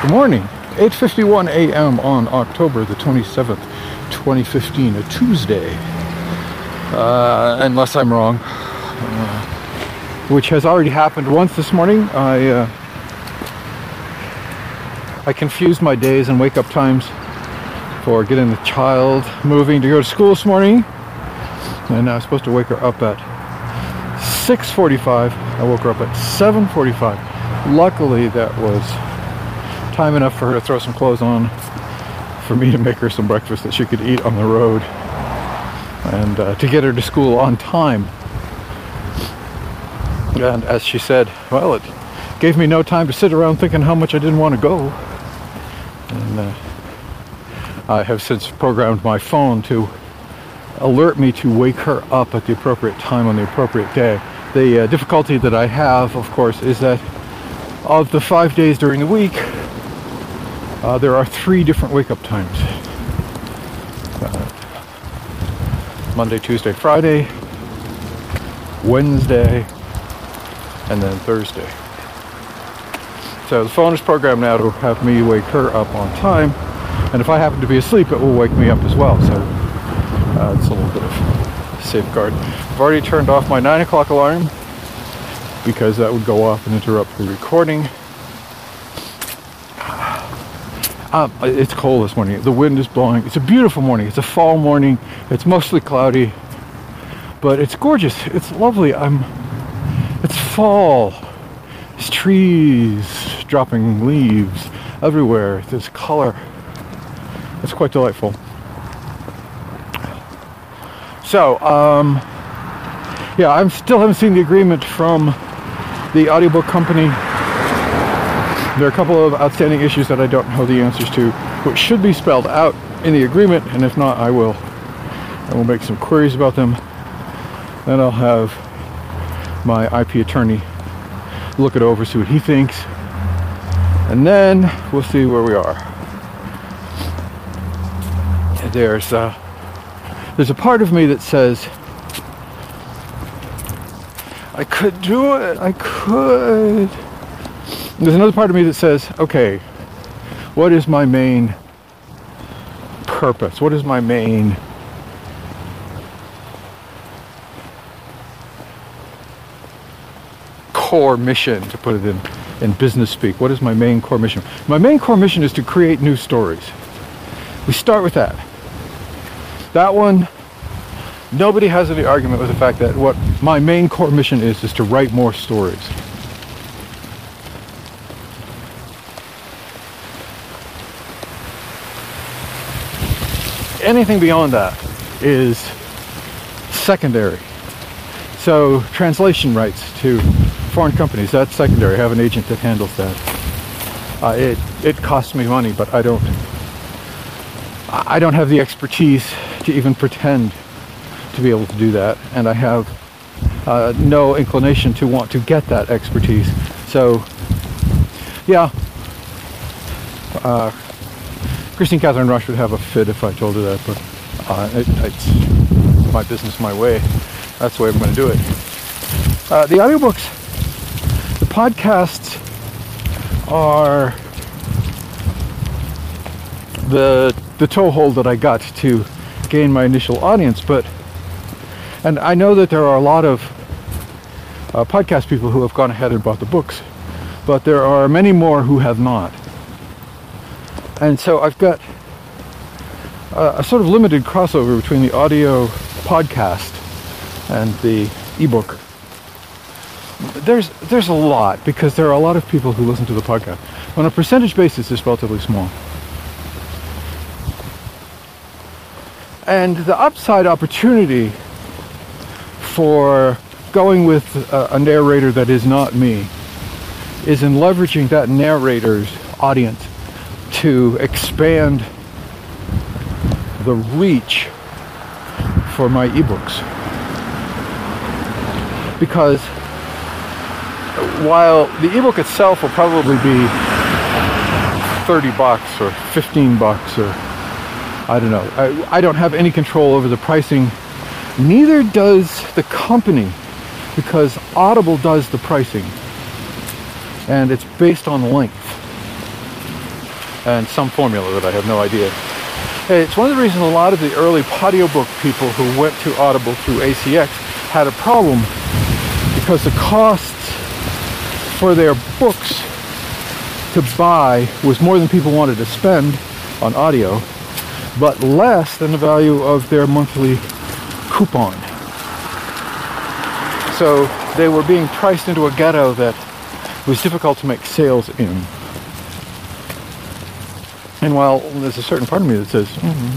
Good morning. 8:51 a.m. on October the 27th, 2015, a Tuesday. Unless I'm wrong, which has already happened once this morning. I confused my days and wake-up times for getting the child moving to go to school this morning, and I was supposed to wake her up at 6:45. I woke her up at 7:45. Luckily, that was time enough for her to throw some clothes on, for me to make her some breakfast that she could eat on the road, and to get her to school on time. And as she said, well, it gave me no time to sit around thinking how much I didn't want to go. And I have since programmed my phone to alert me to wake her up at the appropriate time on the appropriate day. The difficulty that I have, of course, is that of the 5 days during the week, there are 3 different wake-up times. Monday, Tuesday, Friday, Wednesday, and then Thursday. So the phone is programmed now to have me wake her up on time, and if I happen to be asleep, it will wake me up as well. So it's a little bit of a safeguard. I've already turned off my 9 o'clock alarm because that would go off and interrupt the recording. It's cold this morning. The wind is blowing. It's a beautiful morning. It's a fall morning. It's mostly cloudy, but it's gorgeous. It's lovely. It's fall. There's trees dropping leaves everywhere. There's color. It's quite delightful. So, yeah, I still haven't seen the agreement from the audiobook company. There are a couple of outstanding issues that I don't know the answers to, which should be spelled out in the agreement, and if not, I will make some queries about them. Then I'll have my IP attorney look it over, see what he thinks, and then we'll see where we are. There's a part of me that says, I could do it, I could. There's another part of me that says, okay, what is my main purpose? What is my main core mission, to put it in business speak? What is my main core mission? My main core mission is to create new stories. We start with that. That one, nobody has any argument with the fact that what my main core mission is to write more stories. Anything beyond that is secondary. So translation rights to foreign companies, that's secondary. I have an agent that handles that. It costs me money, but I don't have the expertise to even pretend to be able to do that, and I have no inclination to want to get that expertise. So, yeah. Christine Catherine Rush would have a fit if I told her that, but it's my business, my way. That's the way I'm going to do it. The audiobooks, the podcasts are the toehold that I got to gain my initial audience, and I know that there are a lot of podcast people who have gone ahead and bought the books, but there are many more who have not. And so I've got a sort of limited crossover between the audio podcast and the ebook. There's a lot, because there are a lot of people who listen to the podcast. On a percentage basis, it's relatively small. And the upside opportunity for going with a narrator that is not me is in leveraging that narrator's audience to expand the reach for my ebooks. Because while the ebook itself will probably be $30 or $15 or I don't know, I don't have any control over the pricing. Neither does the company, because Audible does the pricing, and it's based on length. and some formula that I have no idea. It's one of the reasons a lot of the early audiobook people who went to Audible through ACX had a problem, because the costs for their books to buy was more than people wanted to spend on audio, but less than the value of their monthly coupon. So they were being priced into a ghetto that was difficult to make sales in. And while there's a certain part of me that says,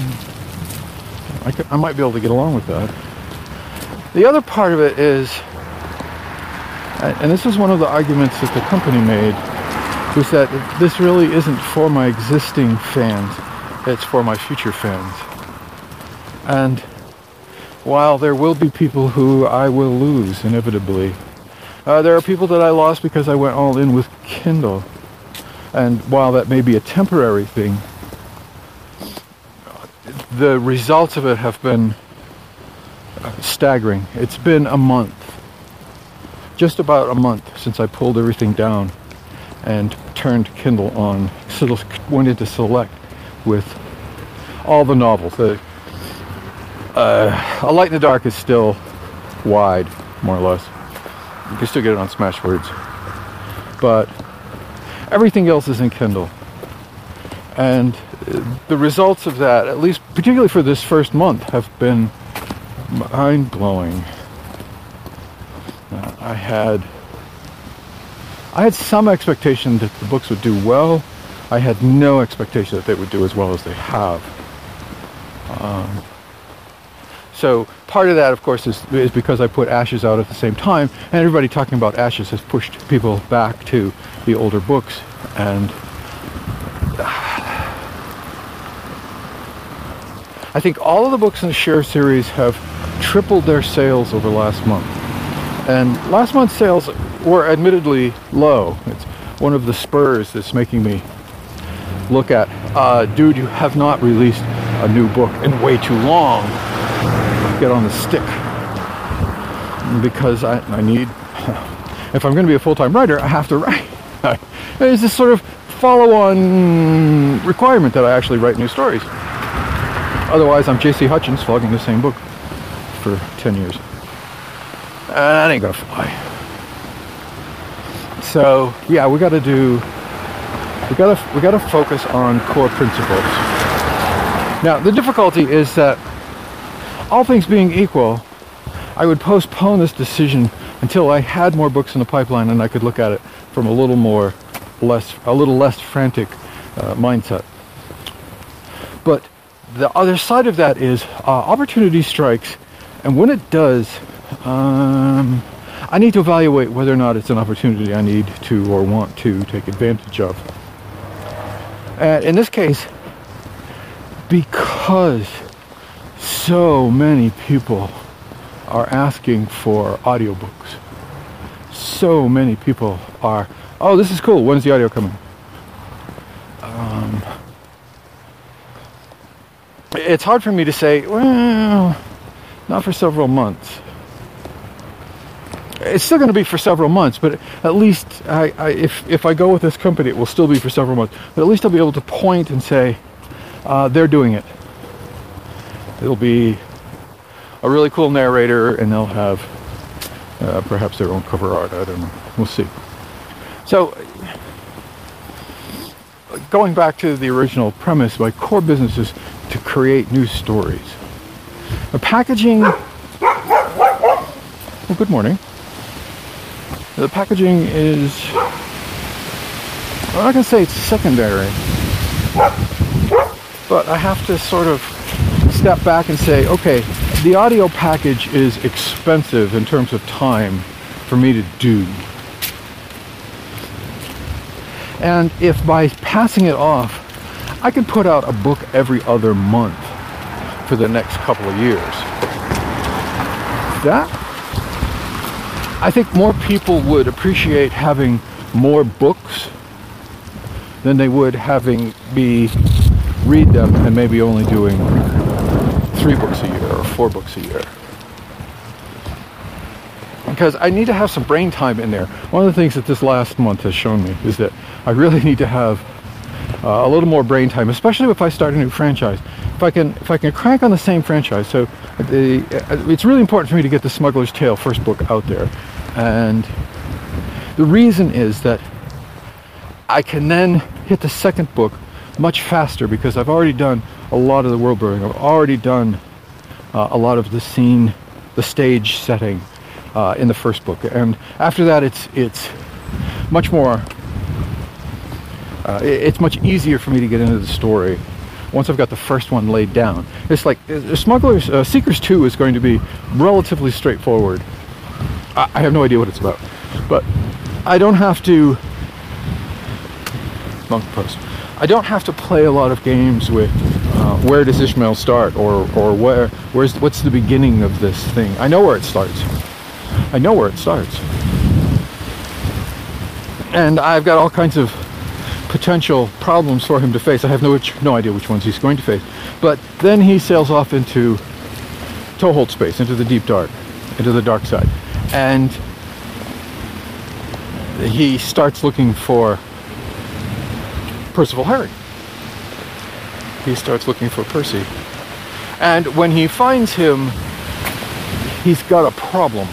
I might be able to get along with that, the other part of it is, and this is one of the arguments that the company made, was that this really isn't for my existing fans, it's for my future fans. And while there will be people who I will lose inevitably, there are people that I lost because I went all in with Kindle. And while that may be a temporary thing, the results of it have been staggering. It's been a month, just about a month, since I pulled everything down and turned Kindle on, went into Select with all the novels. A Light in the Dark is still wide, more or less. You can still get it on Smashwords. But everything else is in Kindle. And the results of that, at least particularly for this first month, have been mind-blowing. I had some expectation that the books would do well. I had no expectation that they would do as well as they have. So part of that, of course, is because I put Ashes out at the same time, and everybody talking about Ashes has pushed people back to the older books. And I think all of the books in the Share series have tripled their sales over last month. And last month's sales were admittedly low. It's one of the spurs that's making me look at, dude, you have not released a new book in way too long. Get on the stick. Because I need, if I'm going to be a full-time writer, I have to write. There's this sort of follow-on requirement that I actually write new stories. Otherwise, I'm J.C. Hutchins flogging the same book for 10 years. That ain't gonna fly. So yeah, we gotta focus on core principles. Now the difficulty is that, all things being equal, I would postpone this decision until I had more books in the pipeline and I could look at it from a little less frantic mindset. But the other side of that is opportunity strikes, and when it does, I need to evaluate whether or not it's an opportunity I need to or want to take advantage of. And in this case, because so many people are asking for audiobooks, so many people are, oh, this is cool, when's the audio coming? It's hard for me to say, well, not for several months. It's still going to be for several months, but at least if I go with this company, it will still be for several months. But at least I'll be able to point and say, they're doing it. It'll be a really cool narrator, and they'll have perhaps their own cover art. I don't know. We'll see. So, going back to the original premise, my core business is to create new stories. The packaging... Well, good morning. The packaging is... I'm not going to say it's secondary, but I have to sort of step back and say, okay, the audio package is expensive in terms of time for me to do. And if by passing it off, I can put out a book every other month for the next couple of years, that, I think more people would appreciate having more books than they would having me read them and maybe only doing 3 books a year or 4 books a year. Because I need to have some brain time in there. One of the things that this last month has shown me is that I really need to have a little more brain time, especially if I start a new franchise. If I can crank on the same franchise, so it's really important for me to get the Smuggler's Tale first book out there, and the reason is that I can then hit the second book much faster because I've already done a lot of the world building. I've already done a lot of the scene, the stage setting in the first book, and after that it's much more. It's much easier for me to get into the story once I've got the first one laid down. It's like Seekers 2 is going to be relatively straightforward. I have no idea what it's about, but I don't have to. Monk post. I don't have to play a lot of games with where does Ishmael start, or what's the beginning of this thing. I know where it starts. And I've got all kinds of potential problems for him to face. I have no idea which ones he's going to face. But then he sails off into Toehold space, into the deep dark, into the dark side. And he starts looking for Percival Herring. He starts looking for Percy. And when he finds him, he's got a problem.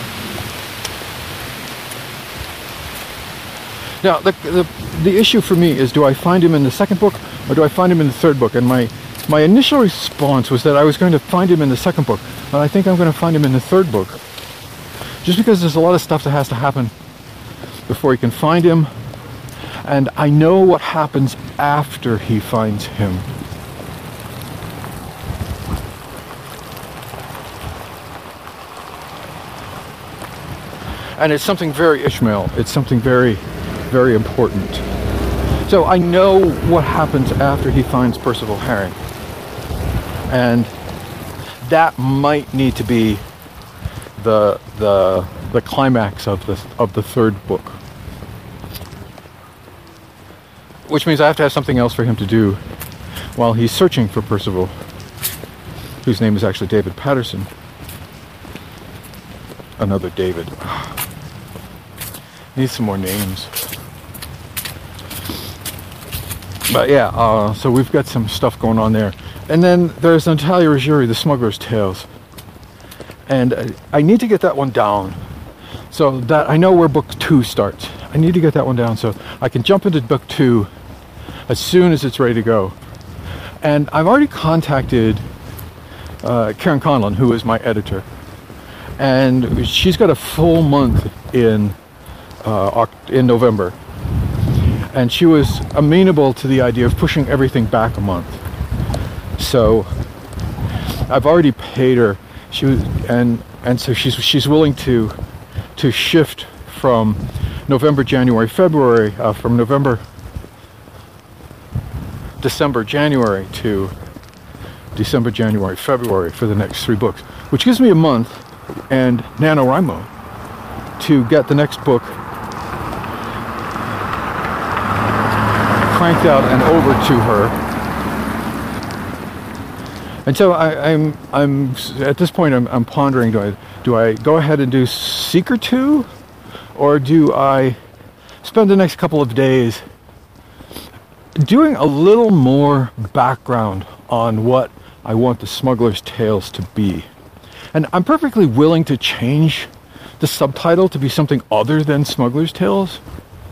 Now, the issue for me is, do I find him in the second book or do I find him in the third book? And my initial response was that I was going to find him in the second book, but I think I'm going to find him in the third book. Just because there's a lot of stuff that has to happen before he can find him, and I know what happens after he finds him. And it's something very Ishmael. It's something very, very important. So I know what happens after he finds Percival Herring. And that might need to be the climax of the third book. Which means I have to have something else for him to do while he's searching for Percival, whose name is actually David Patterson. Another David. Need some more names. But yeah, so we've got some stuff going on there. And then there's Natalia Ruggieri, The Smuggler's Tales. And I need to get that one down so that I know where book 2 starts. I need to get that one down so I can jump into book 2 as soon as it's ready to go. And I've already contacted Karen Conlon, who is my editor. And she's got a full month in November. And she was amenable to the idea of pushing everything back a month. So I've already paid her. She was, and so she's willing to shift from November, January, February, from December, January to December, January, February for the next 3 books, which gives me a month and NaNoWriMo to get the next book cranked out and over to her. And so I'm at this point I'm pondering, do I go ahead and do Seeker 2, or do I spend the next couple of days doing a little more background on what I want the Smuggler's Tales to be? And I'm perfectly willing to change the subtitle to be something other than Smuggler's Tales.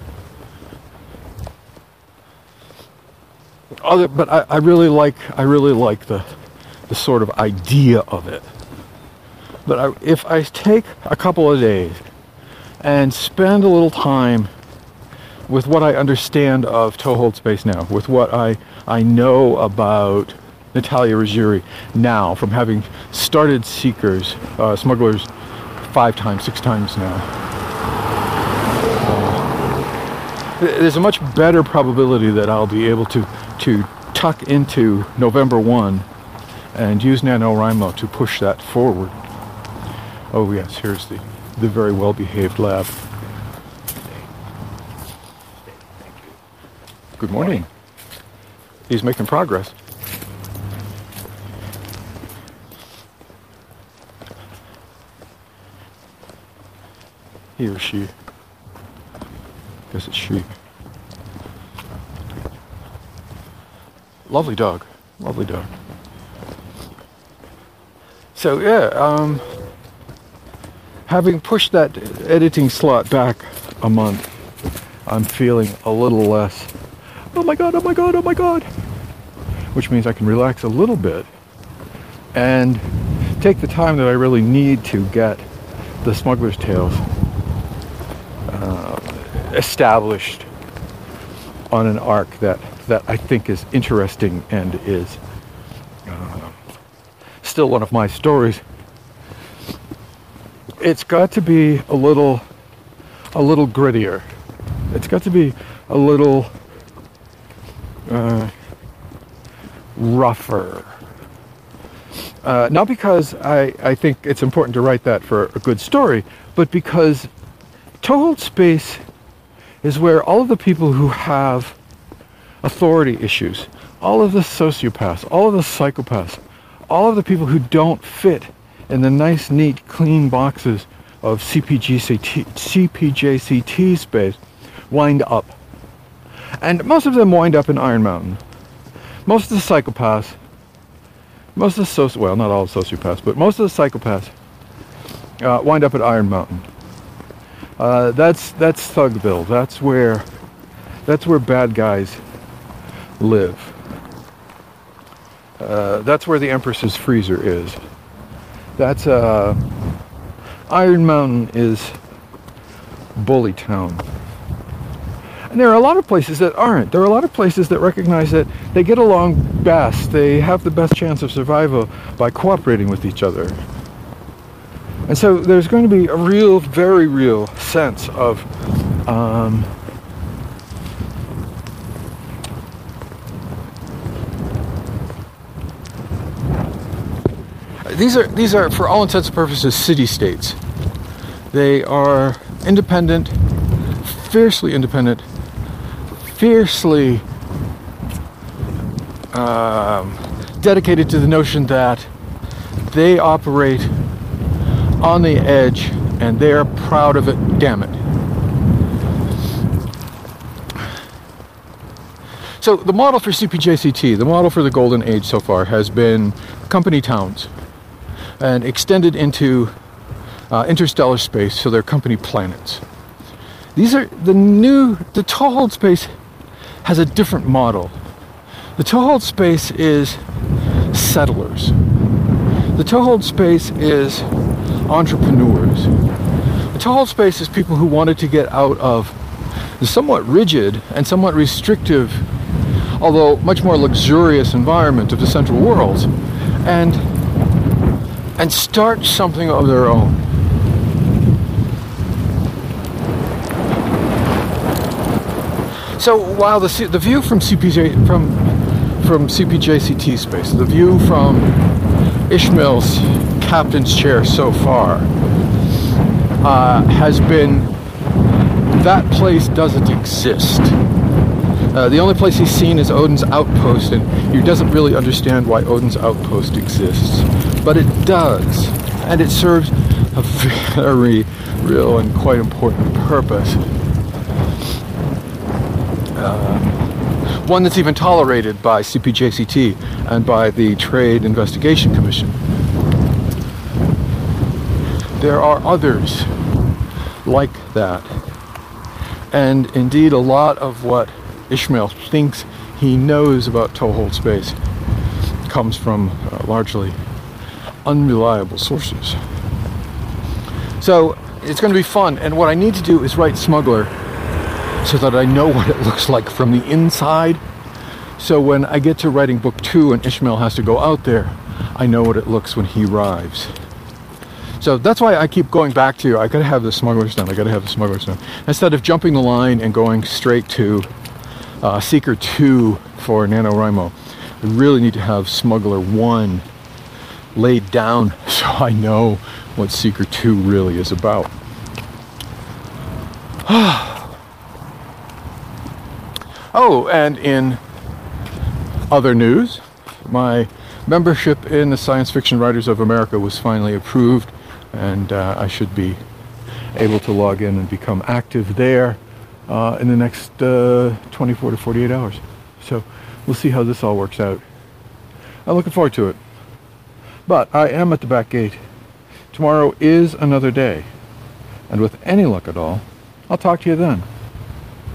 But I really like the sort of idea of it. But if I take a couple of days and spend a little time with what I understand of Toehold Space now, with what I know about Natalia Ruggieri now, from having started Smugglers 5 times, 6 times now, there's a much better probability that I'll be able to tuck into November 1 and use NaNoWriMo to push that forward. Oh yes, here's the very well-behaved lab. Good morning. He's making progress. He or she. I guess it's she. Lovely dog. Lovely dog. So yeah, having pushed that editing slot back a month, I'm feeling a little less, oh my god, oh my god, oh my god, which means I can relax a little bit and take the time that I really need to get the Smuggler's Tales established on an arc that I think is interesting and is still one of my stories. It's got to be a little grittier. It's got to be a little rougher. Not because I think it's important to write that for a good story, but because Toehold Space is where all of the people who have authority issues, all of the sociopaths, all of the psychopaths, all of the people who don't fit in the nice, neat, clean boxes of CPJCT space wind up. And most of them wind up in Iron Mountain. Most of the psychopaths, most of the well, not all sociopaths, but most of the psychopaths wind up at Iron Mountain. That's Thugville. That's where bad guys live. That's where the Empress's freezer is. That's Iron Mountain is Bully Town. And there are a lot of places that aren't. There are a lot of places that recognize that they get along best. They have the best chance of survival by cooperating with each other. And so there's going to be a real, very real sense of these are for all intents and purposes city-states. They are independent, fiercely independent, fiercely dedicated to the notion that they operate on the edge and they're proud of it, damn it. So the model for CPJCT, the model for the Golden Age so far, has been company towns and extended into interstellar space, so they're company planets. These are the Toehold Space has a different model. The Toehold Space is settlers. The Toehold Space is entrepreneurs. The Toehold Space is people who wanted to get out of the somewhat rigid and somewhat restrictive, although much more luxurious environment of the Central Worlds, and start something of their own. So while the view from CPJCT space, the view from Ishmael's captain's chair so far has been that place doesn't exist. The only place he's seen is Odin's outpost, and he doesn't really understand why Odin's outpost exists. But it does, and it serves a very real and quite important purpose. One that's even tolerated by CPJCT and by the Trade Investigation Commission. There are others like that. And indeed, a lot of what Ishmael thinks he knows about Toehold Space comes from largely unreliable sources. So it's going to be fun, and what I need to do is write Smuggler so that I know what it looks like from the inside. So when I get to writing book 2 and Ishmael has to go out there, I know what it looks when he arrives. So that's why I keep going back to, I gotta have the Smugglers done, instead of jumping the line and going straight to Seeker 2 for NaNoWriMo. I really need to have Smuggler 1 laid down so I know what Seeker 2 really is about. Oh, and in other news, my membership in the Science Fiction Writers of America was finally approved, and I should be able to log in and become active there in the next 24 to 48 hours. So We'll see how this all works out. I'm looking forward to it. But I am at the back gate. Tomorrow is another day. And with any luck at all, I'll talk to you then.